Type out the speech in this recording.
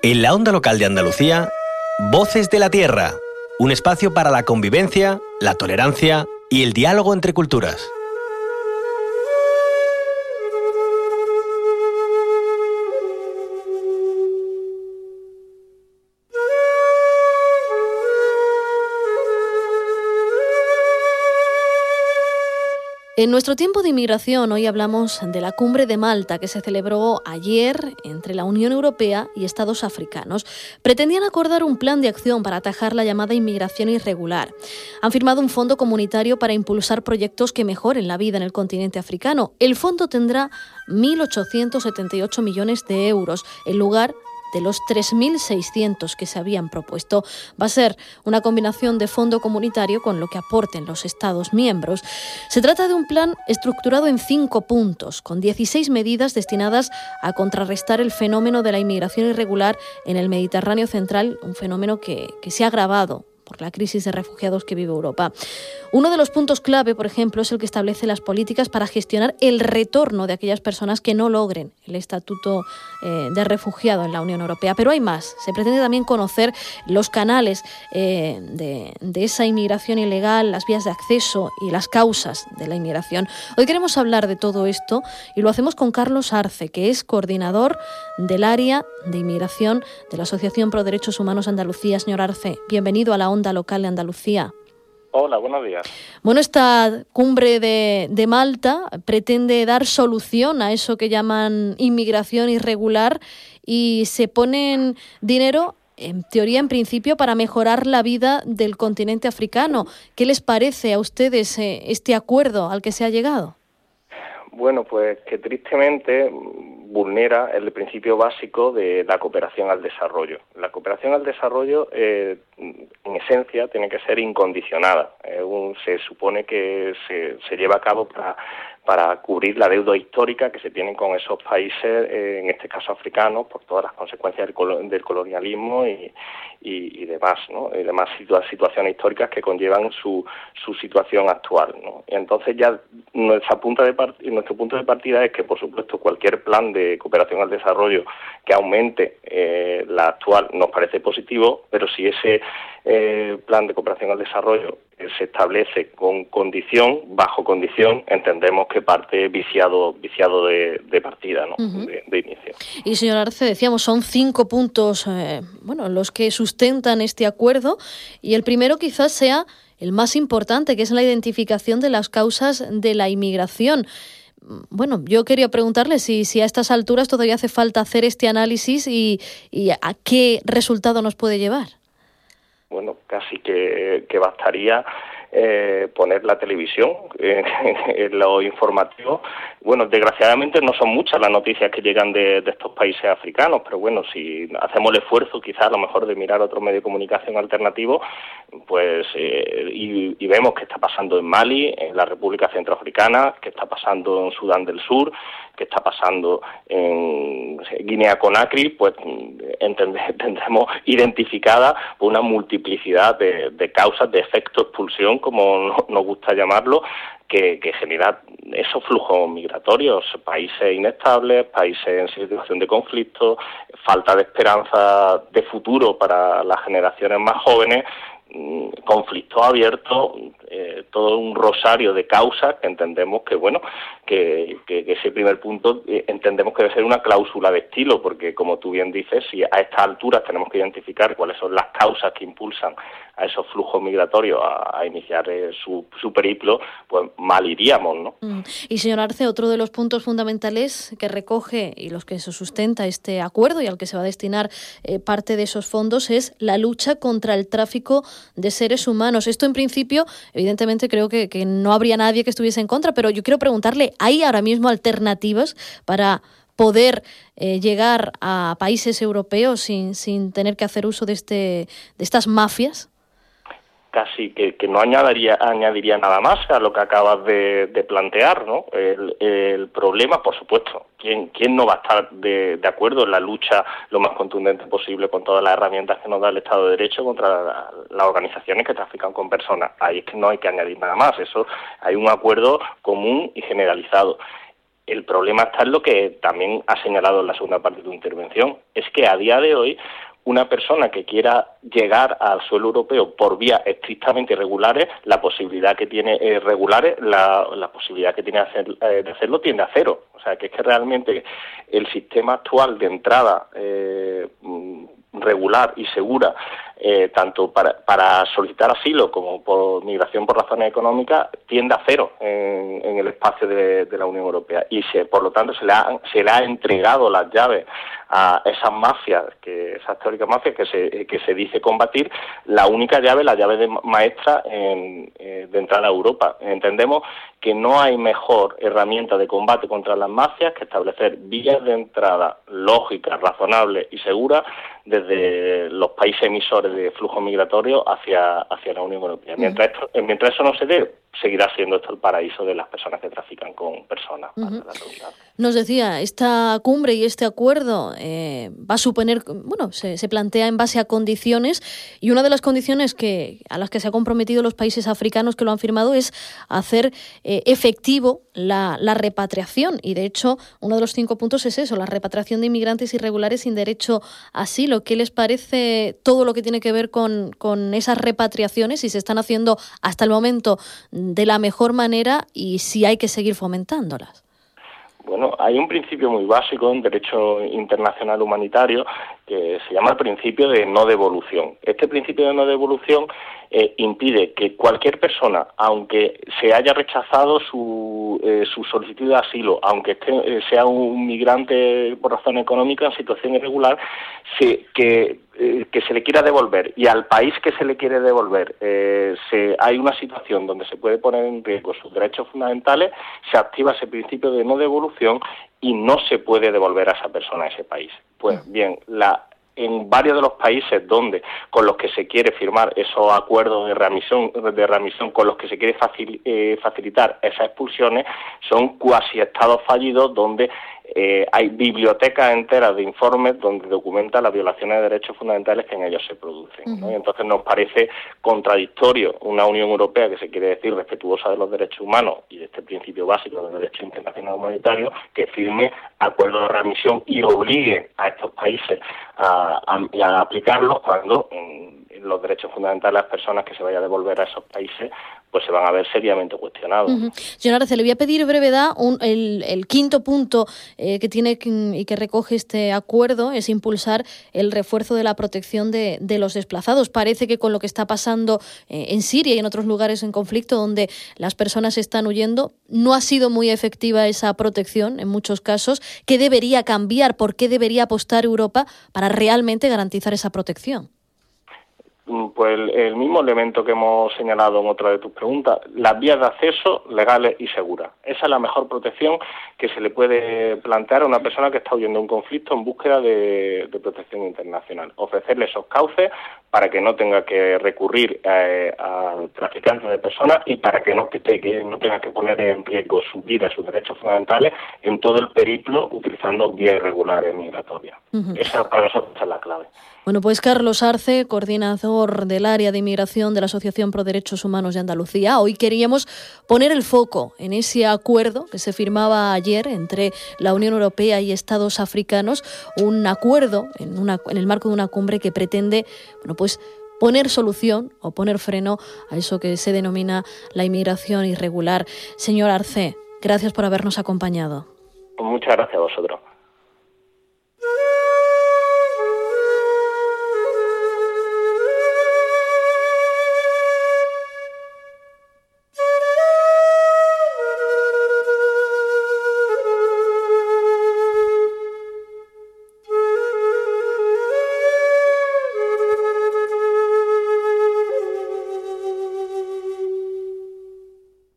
En la onda local de Andalucía, Voces de la Tierra, un espacio para la convivencia, la tolerancia y el diálogo entre culturas. En nuestro tiempo de inmigración, hoy hablamos de la Cumbre de Malta que se celebró ayer entre la Unión Europea y Estados africanos. Pretendían acordar un plan de acción para atajar la llamada inmigración irregular. Han firmado un fondo comunitario para impulsar proyectos que mejoren la vida en el continente africano. El fondo tendrá 1.878 millones de euros, en lugar de los 3.600 que se habían propuesto. Va a ser una combinación de fondo comunitario con lo que aporten los Estados miembros. Se trata de un plan estructurado en 5 puntos, con 16 medidas destinadas a contrarrestar el fenómeno de la inmigración irregular en el Mediterráneo central, un fenómeno que se ha agravado por la crisis de refugiados que vive Europa. Uno de los puntos clave, por ejemplo, es el que establece las políticas para gestionar el retorno de aquellas personas que no logren el estatuto de refugiado en la Unión Europea. Pero hay más. Se pretende también conocer los canales de esa inmigración ilegal, las vías de acceso y las causas de la inmigración. Hoy queremos hablar de todo esto y lo hacemos con Carlos Arce, que es coordinador del área de inmigración de la Asociación Pro Derechos Humanos Andalucía. Señor Arce, bienvenido a la onda local de Andalucía. Hola, buenos días. Bueno, esta cumbre de Malta pretende dar solución a eso que llaman inmigración irregular y se ponen dinero, en teoría, en principio, para mejorar la vida del continente africano. ¿Qué les parece a ustedes este acuerdo al que se ha llegado? Bueno, pues que tristemente vulnera el principio básico de la cooperación al desarrollo. La cooperación al desarrollo, en esencia, tiene que ser incondicionada. Se supone que se lleva a cabo para cubrir la deuda histórica que se tienen con esos países, en este caso africanos, por todas las consecuencias del colonialismo y demás, ¿no? Y demás situaciones históricas que conllevan su situación actual, ¿no? Y entonces ya nuestro punto de partida es que, por supuesto, cualquier plan de cooperación al desarrollo que aumente la actual nos parece positivo, pero si ese plan de cooperación al desarrollo se establece bajo condición, entendemos que parte viciado de partida, ¿no? Uh-huh. de inicio. Y, señor Arce, decíamos, son 5 puntos los que sustentan este acuerdo, y el primero quizás sea el más importante, que es la identificación de las causas de la inmigración. Bueno, yo quería preguntarle si a estas alturas todavía hace falta hacer este análisis y a qué resultado nos puede llevar. Bueno, casi que bastaría poner la televisión en lo informativo. Bueno, desgraciadamente no son muchas las noticias que llegan de estos países africanos, pero bueno, si hacemos el esfuerzo quizás a lo mejor de mirar otro medio de comunicación alternativo, pues y vemos qué está pasando en Mali, en la República Centroafricana, qué está pasando en Sudán del Sur, qué está pasando en Guinea-Conakry, pues tendremos identificada una multiplicidad de causas, de efecto expulsión, como nos gusta llamarlo, que genera esos flujos migratorios, países inestables, países en situación de conflicto, falta de esperanza de futuro para las generaciones más jóvenes, conflictos abiertos, todo un rosario de causas que entendemos que ese primer punto entendemos que debe ser una cláusula de estilo, porque como tú bien dices, si a estas alturas tenemos que identificar cuáles son las causas que impulsan a esos flujos migratorios a iniciar su periplo, pues mal iríamos, ¿no? Y, señor Arce, otro de los puntos fundamentales que recoge y los que se sustenta este acuerdo y al que se va a destinar parte de esos fondos es la lucha contra el tráfico de seres humanos. Esto, en principio, evidentemente creo que no habría nadie que estuviese en contra, pero yo quiero preguntarle, ¿hay ahora mismo alternativas para poder llegar a países europeos sin tener que hacer uso de estas mafias? Casi que no añadiría nada más a lo que acabas de plantear, ¿no? El problema, por supuesto, ¿quién no va a estar de acuerdo en la lucha lo más contundente posible con todas las herramientas que nos da el Estado de Derecho contra las organizaciones que trafican con personas? Ahí es que no hay que añadir nada más, eso hay un acuerdo común y generalizado. El problema está en lo que también ha señalado en la segunda parte de tu intervención, es que a día de hoy una persona que quiera llegar al suelo europeo por vías estrictamente irregulares, la posibilidad que tiene la posibilidad que tiene de hacerlo tiende a cero. O sea, que es que realmente el sistema actual de entrada regular y segura, tanto para solicitar asilo como por migración por razones económicas, tiende a cero en el espacio de la Unión Europea. Y por lo tanto se le ha entregado las llaves a esas mafias, esas teóricas mafias que se dice combatir, la única llave, la llave maestra de entrada a Europa. Entendemos que no hay mejor herramienta de combate contra las mafias que establecer vías de entrada lógicas, razonables y seguras desde los países emisores de flujo migratorio hacia la Unión Europea. Mientras eso no se dé, seguirá siendo esto el paraíso de las personas que trafican con personas. Nos decía, esta cumbre y este acuerdo va a suponer, se plantea en base a condiciones, y una de las condiciones a las que se han comprometido los países africanos que lo han firmado es hacer efectivo la repatriación, y de hecho uno de los 5 puntos es eso, la repatriación de inmigrantes irregulares sin derecho a asilo. ¿Qué les parece todo lo que tiene que ver con esas repatriaciones, si se están haciendo hasta el momento de la mejor manera y si hay que seguir fomentándolas? Bueno, hay un principio muy básico en derecho internacional humanitario que se llama el principio de no devolución. Este principio de no devolución impide que cualquier persona, aunque se haya rechazado su solicitud de asilo, aunque sea un migrante por razón económica en situación irregular, que se le quiera devolver, y al país que se le quiere devolver hay una situación donde se puede poner en riesgo sus derechos fundamentales, se activa ese principio de no devolución y no se puede devolver a esa persona a ese país. Pues bien, en varios de los países con los que se quiere firmar esos acuerdos de readmisión con los que se quiere facilitar esas expulsiones, son cuasi estados fallidos donde hay bibliotecas enteras de informes donde documentan las violaciones de derechos fundamentales que en ellos se producen, ¿no? Y entonces nos parece contradictorio una Unión Europea que se quiere decir respetuosa de los derechos humanos y de este principio básico del derecho internacional humanitario, que firme acuerdos de readmisión y obligue a estos países a aplicarlos cuando los derechos fundamentales de las personas que se vayan a devolver a esos países pues se van a ver seriamente cuestionados. Señora Arce, le voy a pedir brevedad. El quinto punto que tiene y que recoge este acuerdo es impulsar el refuerzo de la protección de los desplazados. Parece que con lo que está pasando en Siria y en otros lugares en conflicto donde las personas están huyendo, no ha sido muy efectiva esa protección en muchos casos. ¿Qué debería cambiar? ¿Por qué debería apostar Europa para realmente garantizar esa protección? Pues el mismo elemento que hemos señalado en otra de tus preguntas, las vías de acceso legales y seguras. Esa es la mejor protección que se le puede plantear a una persona que está huyendo de un conflicto en búsqueda de protección internacional. Ofrecerle esos cauces para que no tenga que recurrir a traficantes de personas y para que no tenga que poner en riesgo su vida y sus derechos fundamentales en todo el periplo utilizando vías irregulares migratorias. Esa para nosotros es la clave. Bueno, pues Carlos Arce, coordinador del área de inmigración de la Asociación Pro Derechos Humanos de Andalucía. Hoy queríamos poner el foco en ese acuerdo que se firmaba ayer entre la Unión Europea y Estados africanos, un acuerdo en el marco de una cumbre que pretende, poner solución o poner freno a eso que se denomina la inmigración irregular. Señor Arce, gracias por habernos acompañado. Muchas gracias a vosotros.